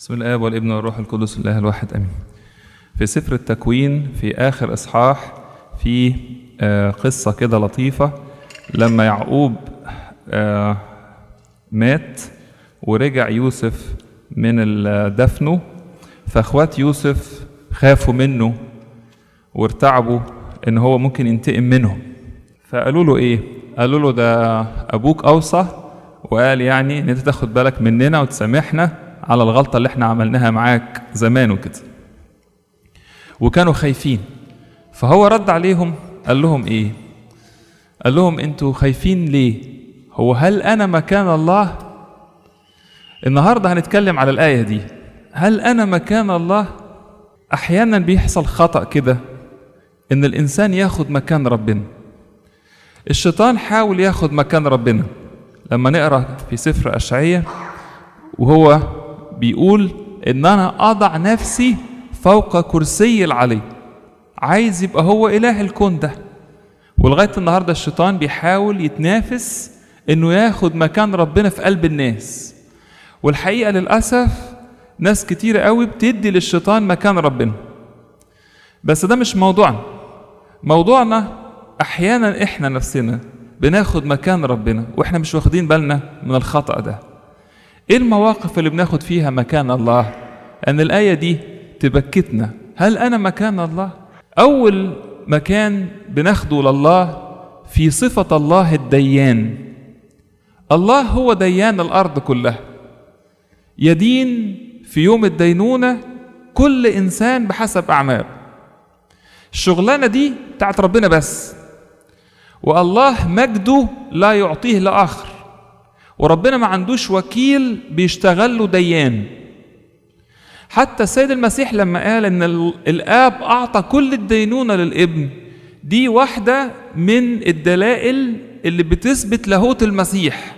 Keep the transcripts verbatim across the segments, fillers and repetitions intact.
بسم الآب والابن والروح القدس الله الواحد امين. في سفر التكوين في اخر اصحاح في قصه كده لطيفه، لما يعقوب مات ورجع يوسف من دفنه، فاخوات يوسف خافوا منه وارتعبوا ان هو ممكن ينتقم منهم، فقالوا له ايه؟ قالوا له ده ابوك اوصى وقال يعني ان انت تاخد بالك مننا وتسامحنا على الغلطه اللي احنا عملناها معاك زمان وكده. وكانوا خايفين، فهو رد عليهم قال لهم ايه؟ قال لهم انتوا خايفين ليه؟ هو هل انا مكان الله؟ النهارده هنتكلم على الايه دي. هل انا مكان الله؟ احيانا بيحصل خطأ كده ان الانسان ياخد مكان ربنا. الشيطان حاول ياخد مكان ربنا. لما نقرا في سفر اشعياء وهو بيقول ان انا اضع نفسي فوق كرسي العلي، عايز يبقى هو اله الكون ده. ولغايه النهارده الشيطان بيحاول يتنافس انه ياخد مكان ربنا في قلب الناس. والحقيقه للاسف ناس كتيره قوي بتدي للشيطان مكان ربنا. بس ده مش موضوعنا. موضوعنا احيانا احنا نفسنا بناخد مكان ربنا واحنا مش واخدين بالنا من الخطأ ده. ايه المواقف اللي بناخد فيها مكان الله؟ ان الايه دي تبكتنا. هل انا مكان الله؟ اول مكان بناخده لله في صفه الله الديان. الله هو ديان الارض كلها، يدين في يوم الدينونه كل انسان بحسب اعماله. الشغلانه دي بتاعت ربنا بس، والله مجده لا يعطيه لاخر، وربنا ما عندوش وكيل بيشتغل له ديان. حتى السيد المسيح لما قال ان الاب اعطى كل الدينونه للابن، دي واحده من الدلائل اللي بتثبت لاهوت المسيح،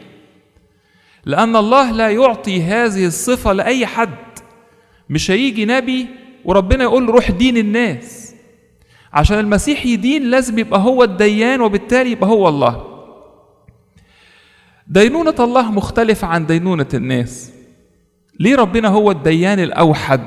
لان الله لا يعطي هذه الصفه لاي حد. مش هيجي نبي وربنا يقول له روح دين الناس. عشان المسيح يدين لازم يبقى هو الديان، وبالتالي يبقى هو الله. دينونة الله مختلفة عن دينونة الناس. ليه ربنا هو الديان الأوحد؟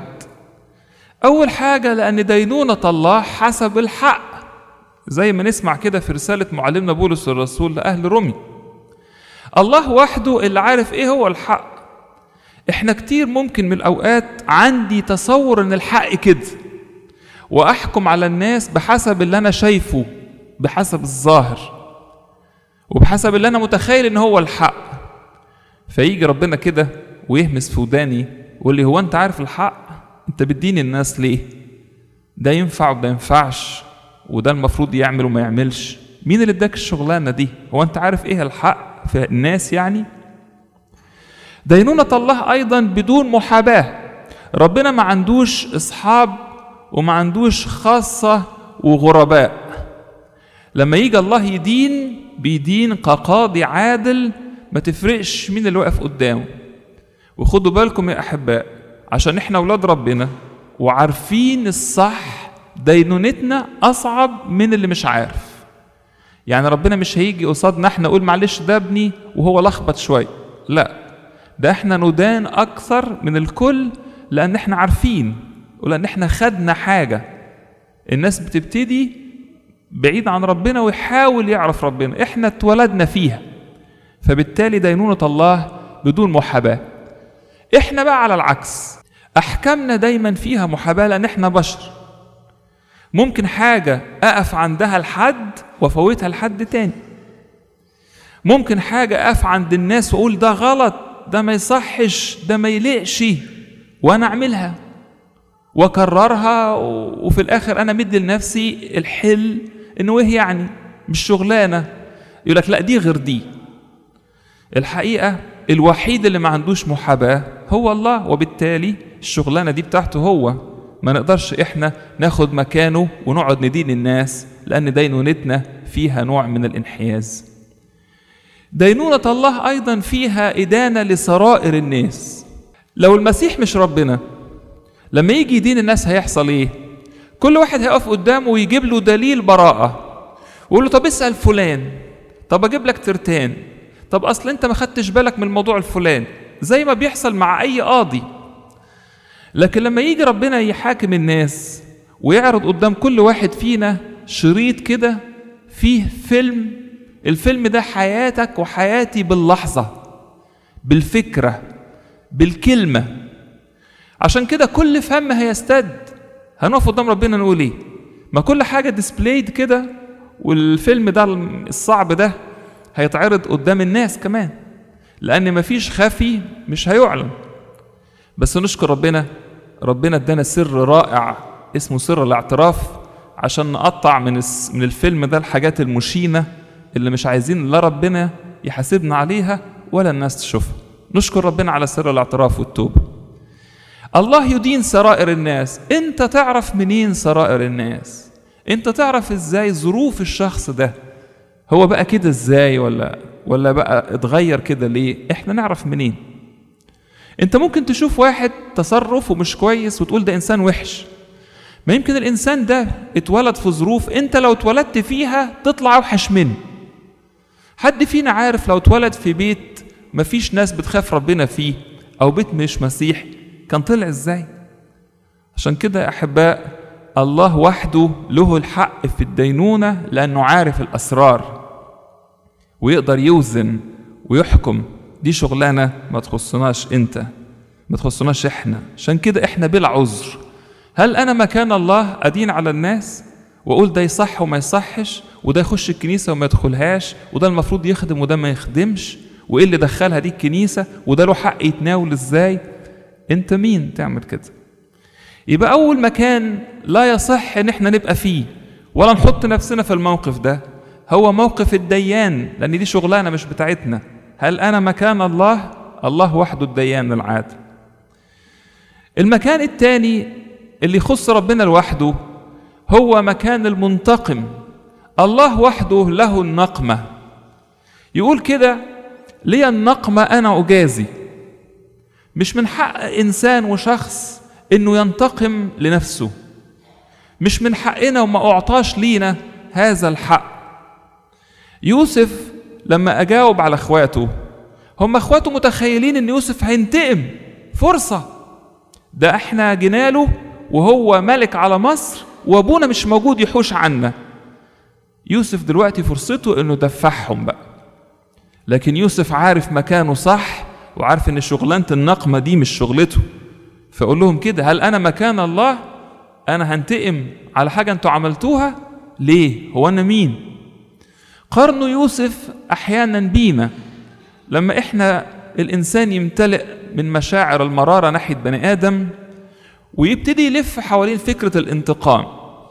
أول حاجة لأن دينونة الله حسب الحق، زي ما نسمع كده في رسالة معلمنا بولس الرسول لأهل رومي. الله وحده اللي عارف إيه هو الحق. إحنا كتير ممكن من الأوقات عندي تصور إن الحق كده، وأحكم على الناس بحسب اللي أنا شايفه، بحسب الظاهر وبحسب اللي أنا متخيل إن هو الحق. فيجي ربنا كده ويهمس في وداني ويقول لي هو أنت عارف الحق؟ أنت بتدين الناس ليه؟ ده ينفع وده ينفعش، وده المفروض يعمل وما يعملش. مين اللي اداك الشغلانة دي؟ هو أنت عارف إيه الحق في الناس يعني؟ دينونة الله أيضا بدون محاباة. ربنا ما عندوش أصحاب وما عندوش خاصة وغرباء. لما يجي الله يدين بيدين كقاضي عادل، ما تفرقش مين اللي واقف قدامه. وخدوا بالكم يا أحباء، عشان احنا أولاد ربنا وعارفين الصح، دينونتنا أصعب من اللي مش عارف. يعني ربنا مش هيجي قصادنا احنا نقول معلش ده ابني وهو لخبط شوية، لا، ده احنا ندان أكثر من الكل، لأن احنا عارفين ولأن احنا خدنا حاجة. الناس بتبتدي بعيد عن ربنا ويحاول يعرف ربنا، احنا اتولدنا فيها، فبالتالي دينونة الله بدون محاباة. احنا بقى على العكس، احكامنا دايما فيها محاباة، لان احنا بشر. ممكن حاجة اقف عندها لحد وافوتها لحد تاني. ممكن حاجة اقف عند الناس واقول ده غلط، ده ما يصحش، ده ما يليقش، وانا اعملها واكررها، وفي الاخر انا مدي لنفسي الحل انه ايه يعني مش شغلانه. يقول لك لا دي غير دي. الحقيقه الوحيد اللي ما عندوش محاباه هو الله، وبالتالي الشغلانه دي بتاعته هو. ما نقدرش احنا ناخد مكانه ونقعد ندين الناس، لان دينونتنا فيها نوع من الانحياز. دينونه الله ايضا فيها ادانه لسرائر الناس. لو المسيح مش ربنا، لما يجي يدين الناس هيحصل ايه؟ كل واحد هيقف قدامه ويجيب له دليل براءة، ويقول له طب اسأل فلان، طب اجيب لك ترتان، طب اصل انت ما خدتش بالك من الموضوع الفلاني، زي ما بيحصل مع اي قاضي. لكن لما يجي ربنا يحاكم الناس ويعرض قدام كل واحد فينا شريط كده فيه فيلم، الفيلم ده حياتك وحياتي باللحظة، بالفكرة، بالكلمة. عشان كده كل فم هيستد، هنقف قدام ربنا نقول ايه؟ ما كل حاجة ديسبلايد كده، والفيلم ده الصعب ده هيتعرض قدام الناس كمان، لأن مفيش خفي مش هيعلن. بس نشكر ربنا، ربنا ادانا سر رائع اسمه سر الاعتراف، عشان نقطع من من الفيلم ده الحاجات المشينة اللي مش عايزين لا ربنا يحاسبنا عليها ولا الناس تشوفها. نشكر ربنا على سر الاعتراف والتوبة. الله يدين سرائر الناس. انت تعرف منين سرائر الناس؟ انت تعرف ازاي ظروف الشخص ده؟ هو بقى كده ازاي، ولا ولا بقى اتغير كده ليه؟ احنا نعرف منين؟ انت ممكن تشوف واحد تصرفه مش كويس وتقول ده انسان وحش، ما يمكن الانسان ده اتولد في ظروف انت لو اتولدت فيها تطلع اوحش منه. حد فينا عارف لو اتولد في بيت مفيش ناس بتخاف ربنا فيه، او بيت مش مسيح، كان طلع ازاي؟ عشان كده يا احباء، الله وحده له الحق في الدينونة، لانه عارف الاسرار ويقدر يوزن ويحكم. دي شغلانة ما تخصناش انت، ما تخصناش احنا. عشان كده احنا بلا عذر. هل انا مكان الله ادين على الناس واقول ده يصح وما يصحش، وده يخش الكنيسة وما يدخلهاش، وده المفروض يخدم وده ما يخدمش، وايه اللي دخلها دي الكنيسة، وده له حق يتناول ازاي؟ انت مين تعمل كده؟ يبقى اول مكان لا يصح ان احنا نبقى فيه ولا نحط نفسنا في الموقف ده هو موقف الديان، لان دي شغلانة مش بتاعتنا. هل انا مكان الله؟ الله وحده الديان العادل. المكان الثاني اللي يخص ربنا لوحده هو مكان المنتقم. الله وحده له النقمة. يقول كده: لي النقمة أنا أجازي. مش من حق إنسان وشخص إنه ينتقم لنفسه، مش من حقنا وما أعطاش لينا هذا الحق. يوسف لما أجاوب على أخواته، هم أخواته متخيلين إن يوسف هينتقم، فرصة، ده إحنا جناله وهو ملك على مصر وأبونا مش موجود يحوش عنا. يوسف دلوقتي فرصته إنه دفعهم بقى، لكن يوسف عارف مكانه صح، وعارف إن شغلانة النقمة دي مش شغلته. فأقول لهم كده: هل أنا مكان الله؟ أنا هنتقم على حاجة أنتوا عملتوها؟ ليه؟ هو أنا مين؟ قارنوا يوسف أحيانا بينا، لما إحنا الإنسان يمتلئ من مشاعر المرارة ناحية بني آدم ويبتدي يلف حوالين فكرة الانتقام،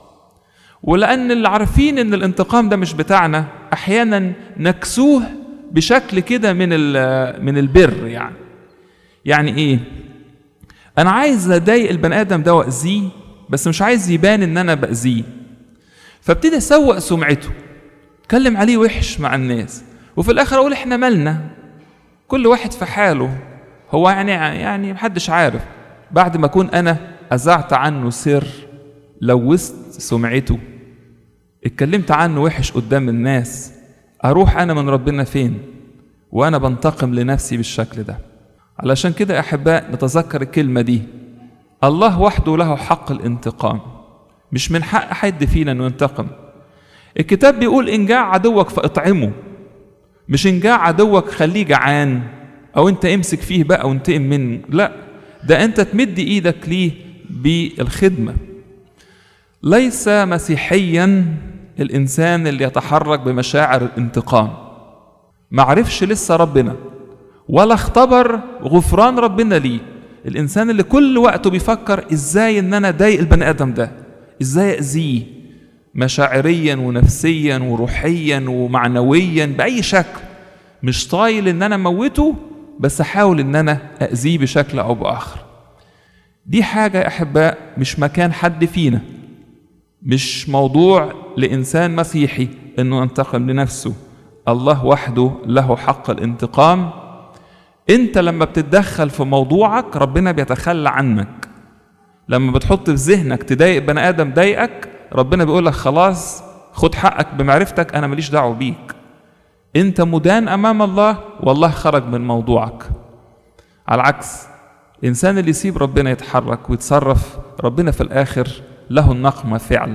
ولأن اللي عارفين إن الانتقام ده مش بتاعنا أحيانا نكسوه بشكل كده من من البر. يعني يعني إيه؟ أنا عايز أضايق البني آدم ده وأذيه، بس مش عايز يبان إن أنا بأذيه، فابتدي أسوق سمعته، أتكلم عليه وحش مع الناس، وفي الآخر أقول إحنا مالنا، كل واحد في حاله، هو يعني يعني محدش عارف. بعد ما أكون أنا أذعت عنه سر، لوثت سمعته، اتكلمت عنه وحش قدام الناس، أروح أنا من ربنا فين وأنا بنتقم لنفسي بالشكل ده؟ علشان كده يا أحباء نتذكر الكلمة دي: الله وحده له حق الانتقام، مش من حق حد فينا أنه ينتقم. الكتاب بيقول: إن جاع عدوك فاطعمه، مش إن جاع عدوك خليه جعان أو أنت امسك فيه بقى وانتقم منه، لا، ده أنت تمد إيدك ليه بالخدمة. ليس مسيحيا الإنسان اللي يتحرك بمشاعر الانتقام، معرفش لسه ربنا ولا اختبر غفران ربنا ليه. الإنسان اللي كل وقته بيفكر إزاي إن أنا ضايق البني آدم ده، إزاي أذيه مشاعريا ونفسيا وروحيا ومعنويا بأي شكل، مش طايل إن أنا موته، بس أحاول إن أنا أذيه بشكل أو بآخر. دي حاجة يا أحباء مش مكان حد فينا، مش موضوع لإنسان مسيحي إنه ينتقم لنفسه. الله وحده له حق الانتقام. أنت لما بتتدخل في موضوعك ربنا بيتخلى عنك. لما بتحط في ذهنك تضايق بني آدم ضايقك، ربنا بيقول لك خلاص خد حقك بمعرفتك، أنا ماليش دعوة بيك، أنت مدان أمام الله والله خرج من موضوعك. على العكس، الإنسان اللي يسيب ربنا يتحرك ويتصرف، ربنا في الآخر له النقمة فعلا.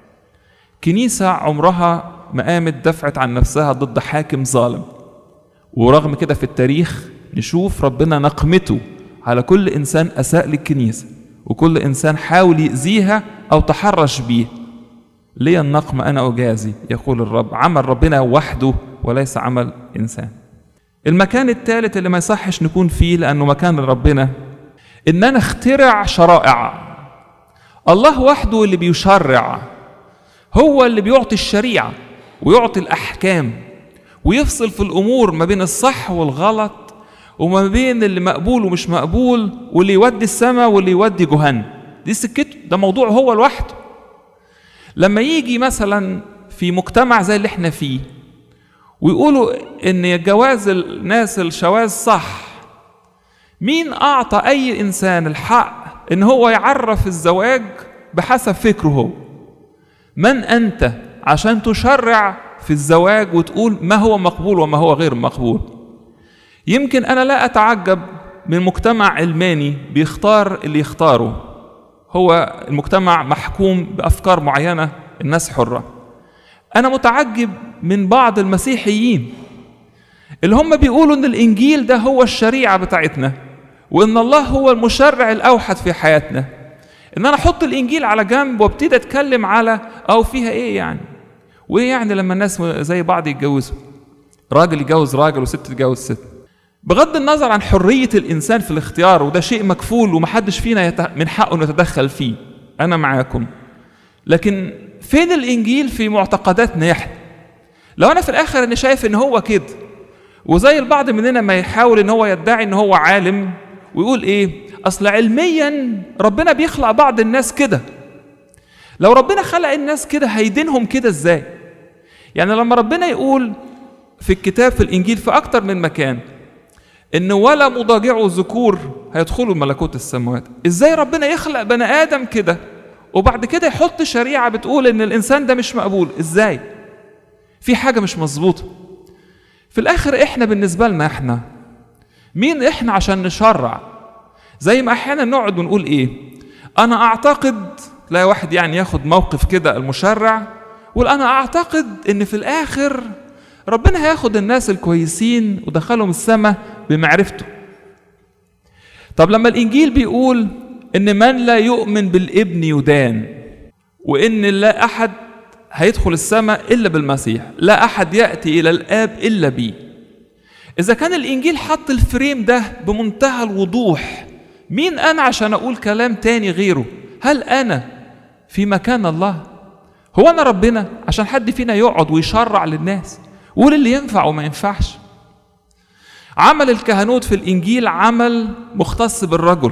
كنيسة عمرها ما قامت دفعت عن نفسها ضد حاكم ظالم، ورغم كده في التاريخ نشوف ربنا نقمته على كل إنسان أساء للكنيسة، وكل إنسان حاول يأذيها أو تحرش بيه. لي النقمة أنا أجازي يقول الرب. عمل ربنا وحده وليس عمل إنسان. المكان الثالث اللي ما يصحش نكون فيه لأنه مكان ربنا، إننا نخترع شرائع. الله وحده اللي بيشرع، هو اللي بيعطي الشريعة ويعطي الأحكام ويفصل في الأمور ما بين الصح والغلط، وما بين اللي مقبول ومش مقبول، واللي يودي السماء واللي يودي جهنم. دي سكته، ده موضوع هو لوحده. لما يجي مثلا في مجتمع زي اللي احنا فيه ويقولوا ان جواز الناس الشواذ صح، مين اعطى اي انسان الحق ان هو يعرف الزواج بحسب فكره هو؟ من انت عشان تشرع في الزواج وتقول ما هو مقبول وما هو غير مقبول؟ يمكن انا لا اتعجب من مجتمع علماني بيختار اللي يختاره، هو المجتمع محكوم بافكار معينه، الناس حره. انا متعجب من بعض المسيحيين اللي هم بيقولوا ان الانجيل ده هو الشريعه بتاعتنا، وان الله هو المشرع الاوحد في حياتنا، ان انا احط الانجيل على جنب وابتدي اتكلم على او فيها ايه يعني، وايه يعني لما الناس زي بعض يتجوزوا، راجل يتجوز راجل وست تتجوز ست. بغض النظر عن حريه الانسان في الاختيار، وده شيء مكفول ومحدش فينا يت... من حقه انه يتدخل فيه، انا معاكم، لكن فين الانجيل في معتقداتنا احنا؟ لو انا في الاخر اني شايف ان هو كده، وزي البعض مننا ما يحاول ان هو يدعي ان هو عالم ويقول ايه، اصل علميا ربنا بيخلق بعض الناس كده. لو ربنا خلق الناس كده هيدينهم كده ازاي؟ يعني لما ربنا يقول في الكتاب في الانجيل في اكتر من مكان ان ولا مضاجعوا ذكور هيدخلوا ملكوت السماوات، ازاي ربنا يخلق بني ادم كده وبعد كده يحط شريعه بتقول ان الانسان ده مش مقبول؟ ازاي؟ في حاجه مش مظبوطه. في الاخر احنا بالنسبه لنا احنا مين احنا عشان نشرع؟ زي ما احيانا نقعد ونقول ايه، انا اعتقد، لا واحد يعني ياخد موقف كده المشرع يقول انا اعتقد ان في الاخر ربنا هياخد الناس الكويسين ودخلهم السماء بمعرفته. طب لما الانجيل بيقول ان من لا يؤمن بالابن يدان، وان لا احد هيدخل السماء الا بالمسيح، لا احد ياتي الى الاب الا بيه، اذا كان الانجيل حط الفريم ده بمنتهى الوضوح، مين انا عشان اقول كلام تاني غيره؟ هل انا في مكان الله؟ هو انا ربنا عشان حد فينا يقعد ويشرع للناس ويقول اللي ينفع وما ينفعش؟ عمل الكهنوت في الانجيل عمل مختص بالرجل،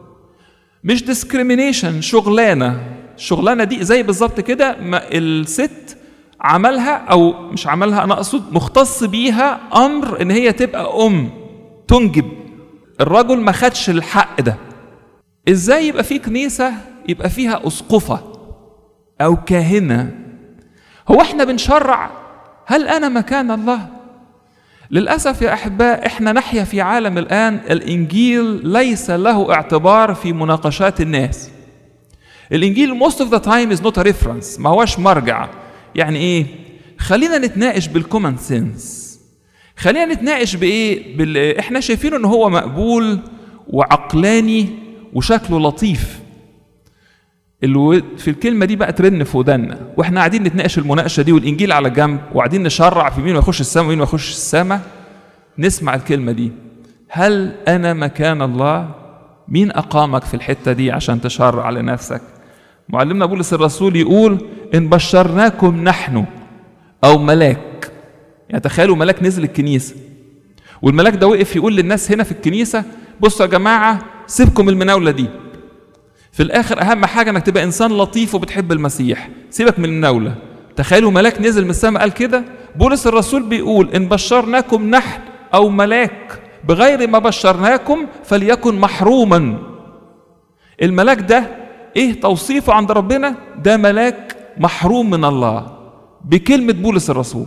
مش ديسكريمينيشن، شغلانه. الشغلانه دي زي بالظبط كده ما الست عملها، او مش عملها انا اقصد مختص بيها امر ان هي تبقى ام تنجب. الرجل ما خدش الحق ده. ازاي يبقى في كنيسه يبقى فيها اسقفه او كاهنه؟ هو احنا بنشرع؟ هل انا مكان الله؟ للاسف يا احباء احنا نحيا في عالم الان الانجيل ليس له اعتبار في مناقشات الناس. الانجيل most of the time is not a reference، ما هوش مرجع. يعني ايه؟ خلينا نتناقش بالكومن سنس، خلينا نتناقش بايه؟ بال... احنا شايفينه ان هو مقبول وعقلاني وشكله لطيف. الو... في الكلمه دي بقى ترن في ودنا واحنا قاعدين نتناقش المناقشه دي والانجيل على جنب وقاعدين نشرع في مين يخش السماء ومين ما يخش السماء، نسمع الكلمه دي، هل انا مكان الله؟ مين اقامك في الحته دي عشان تشرع لنفسك؟ معلمنا بولس الرسول يقول ان بشرناكم نحن او ملاك. يعني تخيلوا ملاك نزل الكنيسه والملاك ده وقف يقول للناس هنا في الكنيسه بصوا يا جماعه سيبكم المناوله دي، في الاخر اهم حاجه انك تبقى انسان لطيف وبتحب المسيح، سيبك من المناوله. تخيلوا ملاك نزل من السماء قال كده. بولس الرسول بيقول ان بشرناكم نحن او ملاك بغير ما بشرناكم فليكن محروما. الملاك ده ايه توصيفه عند ربنا؟ ده ملاك محروم من الله بكلمه بولس الرسول.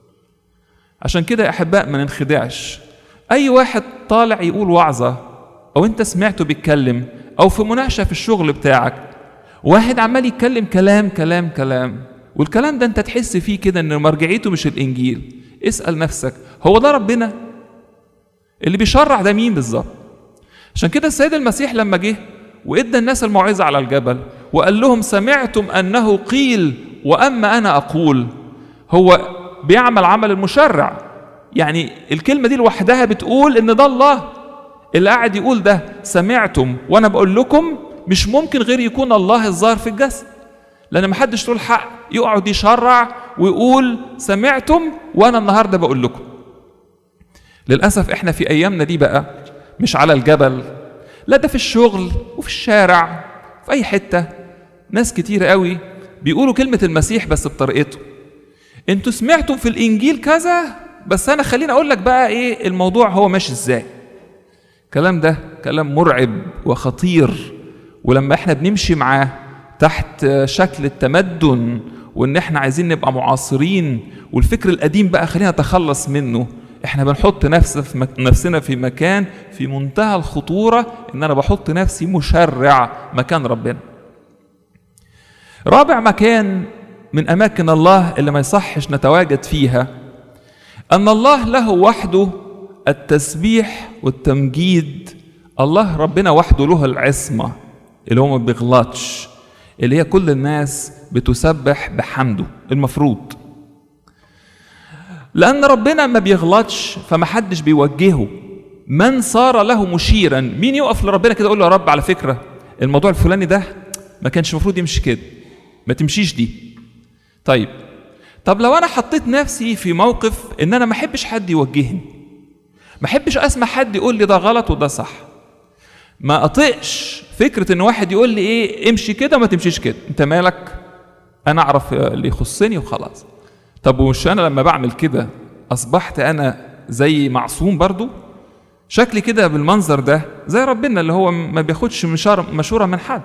عشان كده يا احباء ما ننخدعش. اي واحد طالع يقول وعظه او انت سمعته بيتكلم، او في مناقشه في الشغل بتاعك واحد عمال يتكلم كلام كلام كلام، والكلام ده انت تحس فيه كده ان مرجعيته مش الانجيل، اسال نفسك هو ده ربنا؟ اللي بيشرع ده مين بالظبط؟ عشان كده السيد المسيح لما جه وادى الناس الموعظه على الجبل وقال لهم سمعتم انه قيل واما انا اقول، هو بيعمل عمل المشرع. يعني الكلمه دي لوحدها بتقول ان ده الله اللي قاعد يقول ده سمعتم وانا بقول لكم، مش ممكن غير يكون الله الظاهر في الجسد، لان ما حدش له الحق يقعد يشرع ويقول سمعتم وانا النهارده بقول لكم. للاسف احنا في ايامنا دي بقى مش على الجبل، لا ده في الشغل وفي الشارع في اي حته، ناس كتير قوي بيقولوا كلمه المسيح بس بطريقته. انتوا سمعتم في الانجيل كذا، بس انا خليني اقول لك بقى ايه الموضوع هو ماشي ازاي. الكلام ده كلام مرعب وخطير، ولما احنا بنمشي معاه تحت شكل التمدن وان احنا عايزين نبقى معاصرين والفكر القديم بقى خلينا نتخلص منه، احنا بنحط نفسنا في مك... نفسنا في مكان في منتهى الخطورة، ان انا بحط نفسي مشرع مكان ربنا. رابع مكان من اماكن الله اللي ما يصحش نتواجد فيها، ان الله له وحده التسبيح والتمجيد. الله ربنا وحده له العصمة اللي هو ما بيغلطش، اللي هي كل الناس بتسبح بحمده المفروض، لأن ربنا ما بيغلطش فما حدش بيوجهه. من صار له مشيرا، مين يقف لربنا كده يقول له يا رب على فكرة الموضوع الفلاني ده ما كانش المفروض يمشي كده، ما تمشيش دي. طيب طب لو أنا حطيت نفسي في موقف إن أنا ما أحبش حد يوجهني، ما أحبش أسمع حد يقول لي ده غلط وده صح، ما أطيقش فكرة إن واحد يقول لي إيه امشي كده وما تمشيش كده، أنت مالك؟ أنا أعرف اللي يخصني وخلاص. طب ومش أنا لما بعمل كده أصبحت أنا زي معصوم برضو؟ شكلي كده بالمنظر ده زي ربنا اللي هو ما بياخدش مشورة من حد.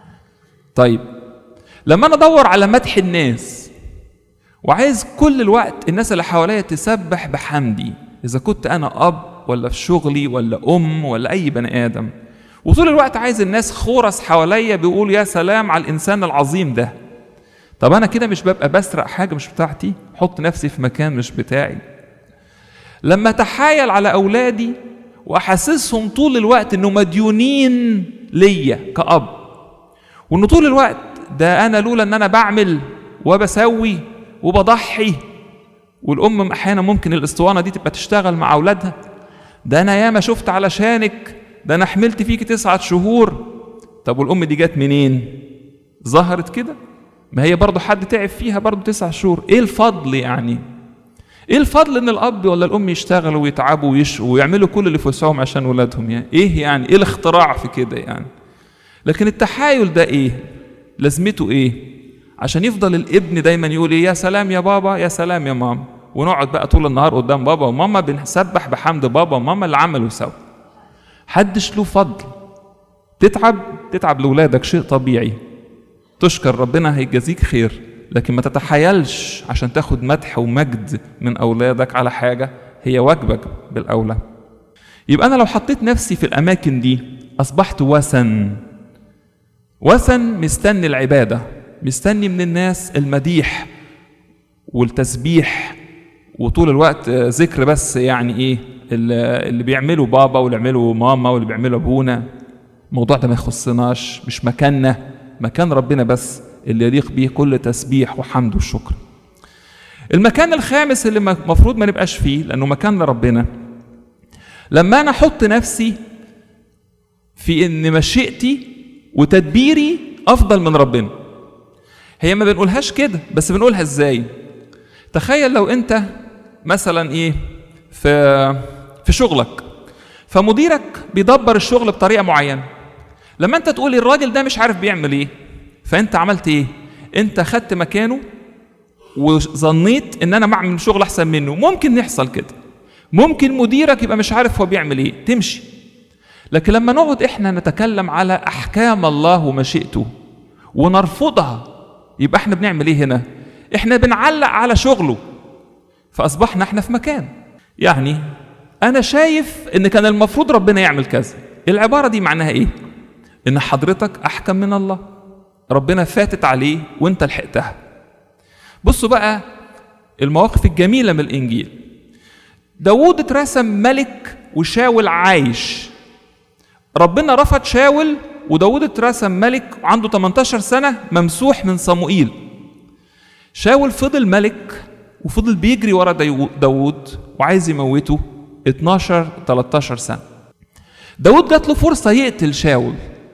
طيب لما أنا أدور على مدح الناس وعايز كل الوقت الناس اللي حواليا تسبح بحمدي، إذا كنت أنا أب ولا في شغلي ولا أم ولا أي بني آدم، وطول الوقت عايز الناس خورس حواليا بيقول يا سلام على الإنسان العظيم ده، طب أنا كده مش ببقى بسرق حاجة مش بتاعتي، حط نفسي في مكان مش بتاعي. لما أتحايل على أولادي وأحسسهم طول الوقت إنه مديونين ليا كأب، وإنه طول الوقت ده أنا لولا إن أنا بعمل وبسوي وبضحي، والأم أحيانا ممكن الأسطوانة دي تبقى تشتغل مع أولادها، ده أنا ياما شفت علشانك، ده أنا حملت فيك تسعة شهور. طب والأم دي جت منين؟ ظهرت كده؟ ما هي برضو حد تعب فيها برضو تسع شهور. إيه الفضل يعني؟ إيه الفضل إن الأب ولا الأم يشتغلوا ويتعبوا ويشقوا ويعملوا كل اللي في وسعهم عشان ولادهم؟ يعني إيه يعني؟ إيه الاختراع في كده يعني؟ لكن التحايل ده إيه؟ لازمته إيه؟ عشان يفضل الابن دايما يقول إيه؟ يا سلام يا بابا يا سلام يا ماما، ونقعد بقى طول النهار قدام بابا وماما بنسبح بحمد بابا وماما اللي عملوا وسووا. حدش له فضل. تتعب تتعب لولادك شيء طبيعي، تشكر ربنا هيجازيك خير، لكن ما تتحايلش عشان تاخد مدح ومجد من أولادك على حاجة هي واجبك بالأولى. يبقى أنا لو حطيت نفسي في الأماكن دي أصبحت وثن، وثن مستني العبادة، مستني من الناس المديح والتسبيح وطول الوقت ذكر بس. يعني إيه اللي بيعمله بابا واللي بيعمله ماما واللي بيعمله أبونا، الموضوع ده ما يخصناش، مش مكاننا، مكان ربنا بس اللي يليق به كل تسبيح وحمد وشكر. المكان الخامس اللي المفروض ما نبقاش فيه لأنه مكان لربنا، لما أنا أحط نفسي في إن مشيئتي وتدبيري أفضل من ربنا. هي ما بنقولهاش كده، بس بنقولها إزاي؟ تخيل لو أنت مثلا إيه في في شغلك، فمديرك بيدبر الشغل بطريقة معينة، لما أنت تقولي الراجل ده مش عارف بيعمل إيه، فأنت عملت إيه؟ أنت خدت مكانه وظنيت إن أنا بعمل شغل أحسن منه. ممكن يحصل كده، ممكن مديرك يبقى مش عارف هو بيعمل إيه، تمشي. لكن لما نقعد إحنا نتكلم على أحكام الله ومشيئته ونرفضها، يبقى إحنا بنعمل إيه هنا؟ إحنا بنعلق على شغله، فأصبحنا إحنا في مكان. يعني أنا شايف إن كان المفروض ربنا يعمل كذا، العبارة دي معناها ايه؟ ان حضرتك احكم من الله، ربنا فاتت عليه وانت لحقتها. بصوا بقى المواقف الجميلة من الانجيل. داوود اترسم ملك وشاول عايش، ربنا رفض شاول وداوود اترسم ملك وعنده ثمانية عشر سنة ممسوح من صموئيل. شاول فضل ملك وفضل بيجري ورا داوود وعايز يموته اتناشر تلتاشر سنة. داوود جات له فرصة يقتل شاول.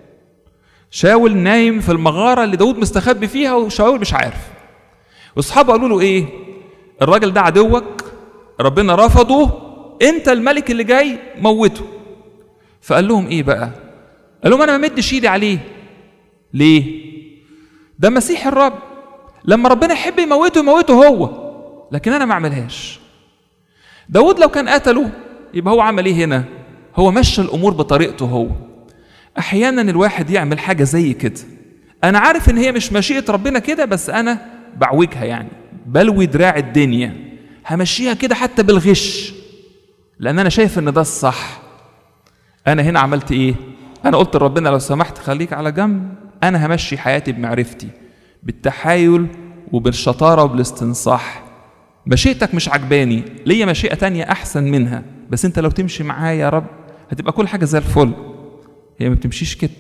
شاول نايم في المغارة اللي داوود مستخبي فيها وشاول مش عارف. واصحابه قالوا له ايه؟ الراجل ده عدوك، ربنا رفضه، انت الملك اللي جاي موته. فقال لهم ايه بقى؟ قال لهم انا ما مدش ايدي عليه. ليه؟ ده مسيح الرب، لما ربنا يحب يموته يموته هو، لكن انا ما اعملهاش. داود لو كان قتله يبقى هو عمل ايه هنا؟ هو مشى الامور بطريقته هو. احيانا الواحد يعمل حاجه زي كده، انا عارف ان هي مش مشيئه ربنا كده، بس انا بعوجها، يعني بلوي دراع الدنيا، همشيها كده حتى بالغش، لان انا شايف ان ده الصح. انا هنا عملت ايه؟ انا قلت لربنا لو سمحت خليك على جنب، انا همشي حياتي بمعرفتي بالتحايل وبالشطاره وبالاستنصاح. مشيئتك مش عجباني، ليا مشيئه تانية احسن منها، بس انت لو تمشي معايا يا رب هتبقى كل حاجه زي الفل. هي ما بتمشيش كده.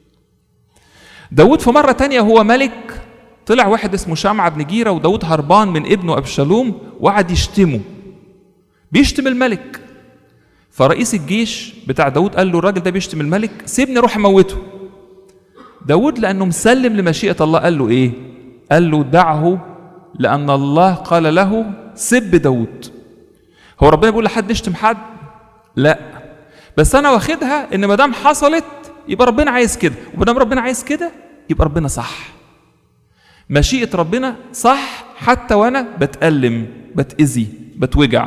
داود في مره تانية هو ملك، طلع واحد اسمه شمعة بن جيرة وداود هربان من ابنه أبشالوم وقعد يشتمه، بيشتم الملك. فرئيس الجيش بتاع داود قال له الراجل ده بيشتم الملك، سيبني اروح اموته. داود لانه مسلم لمشيئة الله قال له ايه؟ قال له دعه لان الله قال له سب داود. هو ربنا بيقول لحد يشتم حد؟ لا، بس انا واخدها ان ما دام حصلت يبقى ربنا عايز كده، وما دام ربنا عايز كده يبقى ربنا صح. مشيئة ربنا صح حتى وانا بتألم بتأذي بتوجع.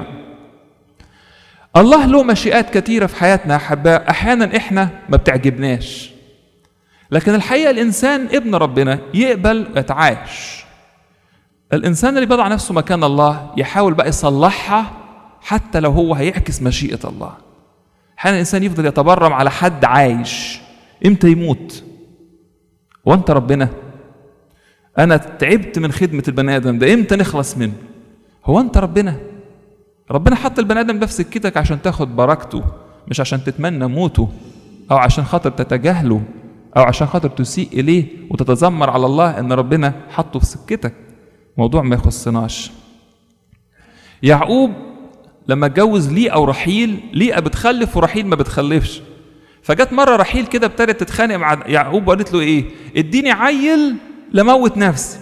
الله له مشيئات كتيرة في حياتنا يا أحباء، أحيانا إحنا ما بتعجبناش، لكن الحقيقة الإنسان ابن ربنا يقبل ويتعايش. الإنسان اللي بيضع نفسه مكان الله يحاول بقى يصلحها حتى لو هو هيعكس مشيئة الله. أحيانا الإنسان يفضل يتبرم على حد عايش، إمتى يموت؟ وأنت ربنا؟ أنا تعبت من خدمة البني آدم ده، إمتى نخلص منه؟ هو أنت ربنا؟ ربنا حط البني آدم ده في سكتك عشان تاخد بركته، مش عشان تتمنى موته، أو عشان خاطر تتجاهله، أو عشان خاطر تسيء إليه وتتذمر على الله إن ربنا حطه في سكتك. موضوع ما يخصناش. يعقوب لما اتجوز ليئة أو رحيل، ليئة بتخلف ورحيل ما بتخلفش. فجت مرة رحيل كده ابتدت تتخانق مع يعقوب وقالت له إيه؟ اديني عيل لموت نفسي.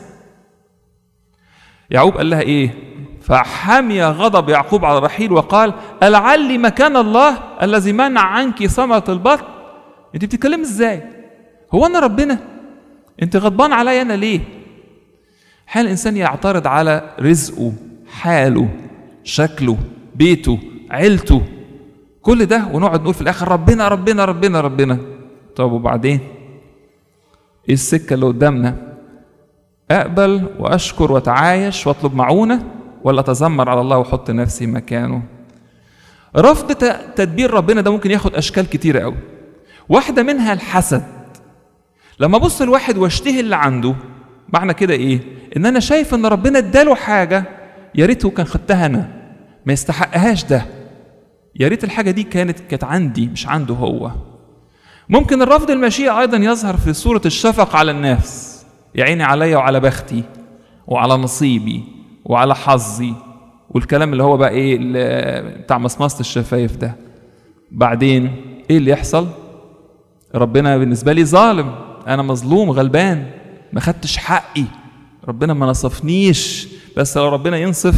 يعقوب قال لها إيه؟ فحمي غضب يعقوب على رحيل وقال ألعلي مكان الله الذي منع عنك ثمرة البطن؟ انت بتتكلم ازاي؟ هو انا ربنا؟ انت غضبان عليا انا ليه؟ حال الانسان يعترض على رزقه، حاله، شكله، بيته، عيلته، كل ده، ونقعد نقول في الاخر ربنا ربنا ربنا ربنا. طب وبعدين ايه السكه اللي قدامنا؟ اقبل واشكر واتعايش واطلب معونه، ولا اتذمر على الله واحط نفسي مكانه؟ رفض تدبير ربنا ده ممكن ياخد اشكال كتيره قوي. واحده منها الحسد. لما ابص الواحد واشتهي اللي عنده، معنى كده ايه؟ ان انا شايف ان ربنا اداله حاجه يا ريته كان خدتها انا، ما يستحقهاش ده، يا ريت الحاجه دي كانت كانت عندي مش عنده هو. ممكن الرفض المشيئه ايضا يظهر في صوره الشفقه على الناس، يا عيني عليا وعلى بختي وعلى نصيبي وعلى حظي، والكلام اللي هو بقى ايه بتاع مصمصة الشفايف ده. بعدين ايه اللي يحصل؟ ربنا بالنسبه لي ظالم، انا مظلوم غلبان، ما خدتش حقي، ربنا ما نصفنيش. بس لو ربنا ينصف.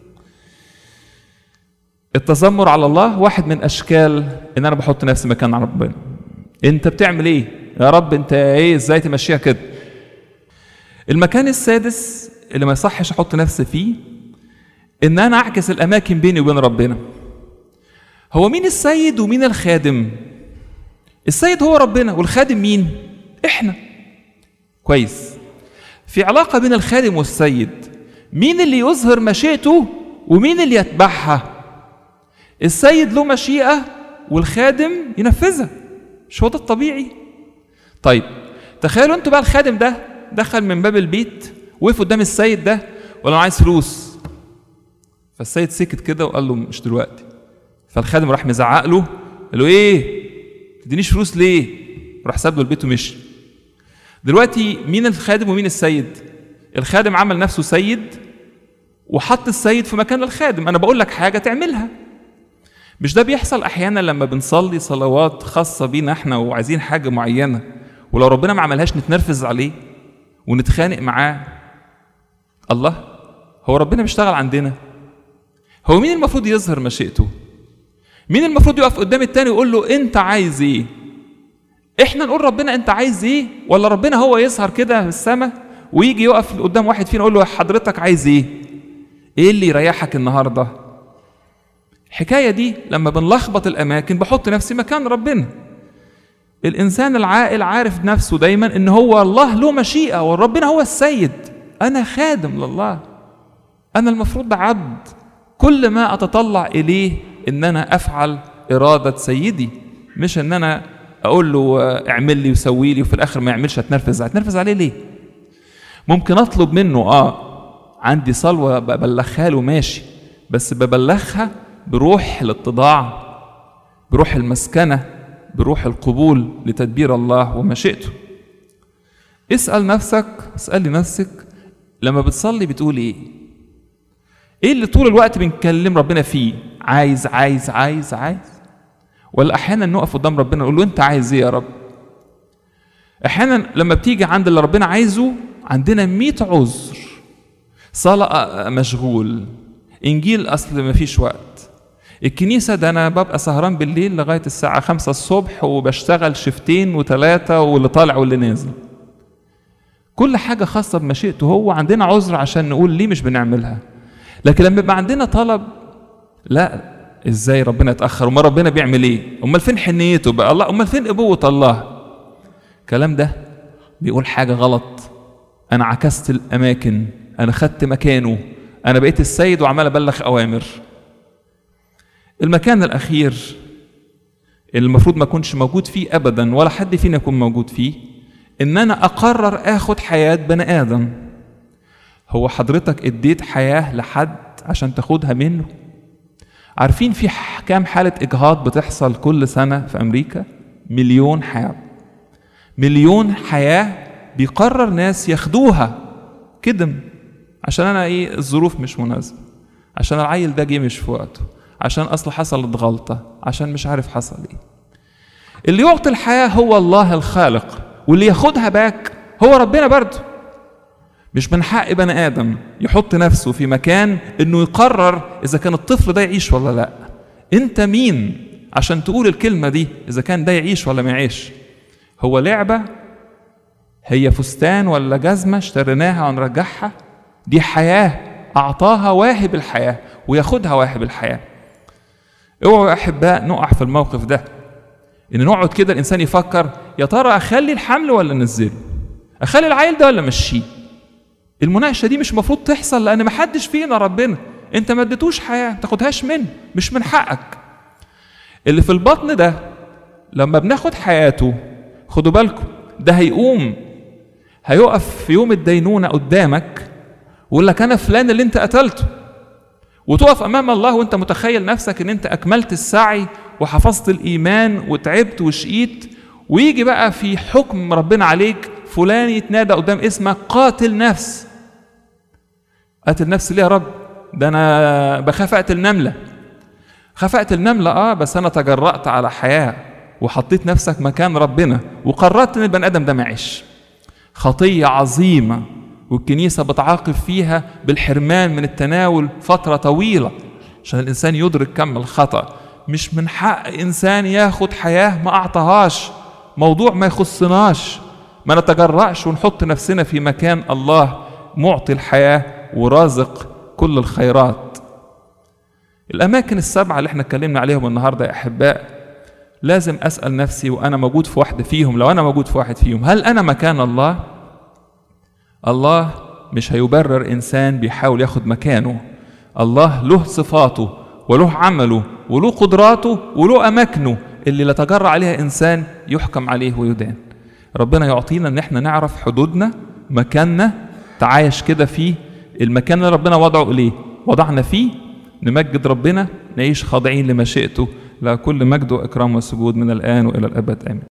التذمر على الله واحد من اشكال ان انا بحط نفسي مكان ربنا. انت بتعمل ايه يا رب؟ انت ايه؟ ازاي تمشيها كده؟ المكان السادس اللي ما يصحش احط نفسي فيه ان انا اعكس الاماكن بيني وبين ربنا. هو مين السيد ومين الخادم؟ السيد هو ربنا، والخادم مين؟ احنا. كويس. في علاقه بين الخادم والسيد، مين اللي يظهر مشيئته ومين اللي يتبعها؟ السيد له مشيئه والخادم ينفذها. مش هو ده الطبيعي؟ طيب تخيلوا انتوا بقى الخادم ده دخل من باب البيت وقف قدام السيد ده ولا انا عايز فلوس، فالسيد سكت كده وقال له مش دلوقتي، فالخادم راح مزعق له قال له ايه تدينيش فلوس ليه؟ راح ساب له البيت ومشي. دلوقتي مين الخادم ومين السيد؟ الخادم عمل نفسه سيد وحط السيد في مكان الخادم. انا بقول لك حاجه تعملها. مش ده بيحصل احيانا لما بنصلي صلوات خاصه بينا احنا وعايزين حاجه معينه، ولو ربنا ما عملهاش نتنرفز عليه ونتخانق معاه؟ الله، هو ربنا بيشتغل عندنا؟ هو مين المفروض يظهر مشيئته؟ مين المفروض يقف قدام التاني ويقول له انت عايز ايه؟ احنا نقول ربنا انت عايز ايه، ولا ربنا هو يظهر كده في السماء ويجي يقف قدام واحد فينا يقول له حضرتك عايز ايه؟ ايه اللي يريحك النهارده؟ الحكايه دي لما بنلخبط الاماكن بحط نفسي مكان ربنا. الانسان العاقل عارف نفسه دايما ان هو الله له مشيئه وربنا هو السيد، انا خادم لله، انا المفروض ده عبد، كل ما اتطلع اليه ان انا افعل اراده سيدي، مش ان انا اقول له اعمل لي وسوي لي وفي الاخر ما يعملش اتنرفز اتنرفز عليه ليه؟ ممكن اطلب منه اه عندي صلوه ببلغها له ماشي، بس ببلغها بروح الاتضاع، بروح المسكنه، بروح القبول لتدبير الله ومشيئته. اسال نفسك، اسالي نفسك لما بتصلي بتقول ايه؟ ايه اللي طول الوقت بنكلم ربنا فيه؟ عايز عايز عايز عايز، ولا احيانا نقف قدام ربنا نقول له انت عايز ايه يا رب؟ احيانا لما بتيجي عند اللي ربنا عايزه عندنا مئة عذر، صلاة مشغول، انجيل اصل ما فيش وقت، الكنيسة ده انا ببقى سهران بالليل لغاية الساعة خمسة الصبح وبشتغل شفتين وثلاثة واللي طالع واللي نازل. كل حاجة خاصة بمشيئته هو عندنا عذر عشان نقول ليه مش بنعملها. لكن لما يبقى عندنا طلب، لا ازاي ربنا يتأخر؟ وما ربنا بيعمل ايه؟ امال فين حنيته بقى الله؟ امال فين ابوة الله؟ الكلام ده بيقول حاجة غلط. انا عكست الاماكن، انا خدت مكانه، انا بقيت السيد وعمال ابلغ اوامر. المكان الاخير اللي المفروض ما اكونش موجود فيه ابدا ولا حد فينا يكون موجود فيه، ان انا اقرر اخد حياة بني ادم. هو حضرتك اديت حياة لحد عشان تاخدها منه؟ عارفين في كام حالة اجهاض بتحصل كل سنة في امريكا؟ مليون حياة. مليون حياة بيقرر ناس ياخدوها كده عشان انا ايه الظروف مش مناسبة، عشان العيل ده جه مش في وقته، عشان اصل حصلت غلطة، عشان مش عارف حصل ايه. اللي يعطي الحياة هو الله الخالق، واللي ياخدها باك هو ربنا برضه. مش من حق بني ادم يحط نفسه في مكان انه يقرر اذا كان الطفل ده يعيش ولا لا. انت مين عشان تقول الكلمة دي اذا كان ده يعيش ولا ما يعيش؟ هو لعبة؟ هي فستان ولا جزمة اشتريناها ونرجعها؟ دي حياة اعطاها واهب الحياة وياخدها واهب الحياة. اوعوا يا احباء نقع في الموقف ده، ان نقعد كده الانسان يفكر يا ترى اخلي الحمل ولا انزله، اخلي العيل ده ولا امشيه. المناقشه دي مش المفروض تحصل، لان ما حدش فينا ربنا، انت ما اديتوش حياه، ما تاخدهاش منه، مش من حقك. اللي في البطن ده لما بناخد حياته، خدوا بالكم، ده هيقوم هيقف في يوم الدينونه قدامك ويقول لك انا فلان اللي انت قتلته، وتقف امام الله وانت متخيل نفسك ان انت اكملت السعي وحفظت الايمان وتعبت وشقيت، ويجي بقى في حكم ربنا عليك فلان يتنادى قدام اسمك قاتل نفس. قاتل نفس ليه يا رب؟ ده انا بخاف اقتل نمله. خاف اقتل نمله اه، بس انا تجرأت على حياه وحطيت نفسك مكان ربنا وقررت ان البني ادم ده ما يعيش. خطيه عظيمه، والكنيسه بتعاقب فيها بالحرمان من التناول فتره طويله عشان الانسان يدرك كم الخطأ. مش من حق انسان ياخد حياه ما اعطاهاش، موضوع ما يخصناش، ما نتجرأش ونحط نفسنا في مكان الله معطي الحياه ورازق كل الخيرات. الاماكن السبعه اللي احنا اتكلمنا عليهم النهارده يا احباء، لازم اسال نفسي وانا موجود في واحده فيهم، لو انا موجود في واحد فيهم، هل انا مكان الله؟ الله مش هيبرر انسان بيحاول ياخد مكانه. الله له صفاته وله عمله وله قدراته وله اماكنه، اللي لا تجرأ عليها إنسان يحكم عليه ويدان. ربنا يعطينا إن احنا نعرف حدودنا، مكاننا، تعايش كده في المكان اللي ربنا وضعه إليه وضعنا فيه، نمجد ربنا، نعيش خاضعين لمشيئته، لكل مجد وإكرام وسجود من الآن وإلى الأبد آمين.